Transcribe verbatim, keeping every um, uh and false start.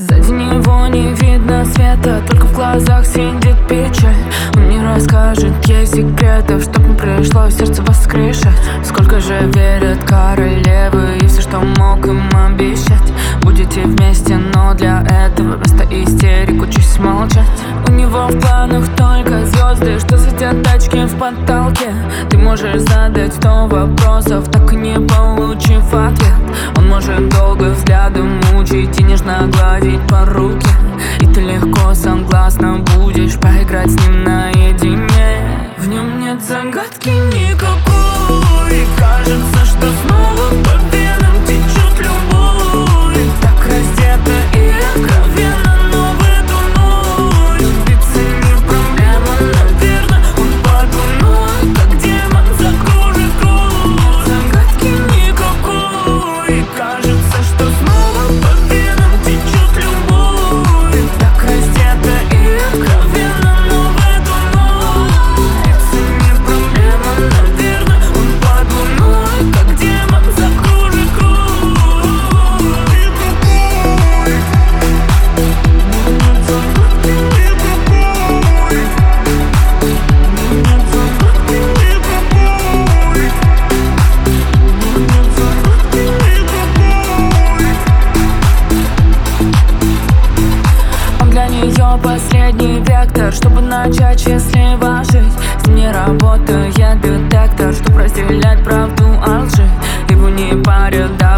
Сзади него не видно света, только в глазах сидит печаль. Он не расскажет ей секретов, чтоб не пришлось сердце воскрешать. Сколько же верят королевы и все, что мог им обещать. Будете вместе, но для этого вместо истерик учись молчать. У него в планах только звезды, что светят тачки в потолке. Ты можешь задать сто вопросов, так и не получив ответ. Он может долго взглядом мучить и нежно гладить по руке. И ты легко согласна будешь поиграть с ним наедине. В нем нет загадки никакой, и кажется, что снова по венам течет любовь. Так раздета и откровенно, но в эту ночь сбиться не проблема, наверное. Он подумает, как демон закружит круг. Загадки никакой, и кажется, что снова по венам течет любовь. Так раздета и откровенно, но в эту ночь сбиться не проблема, наверное. Он подумает, как демон закружит круг. Для нее последний вектор, чтобы начать счастливо жить. С ним не работает детектор, чтобы разделять правду от лжи. Его не парят, да,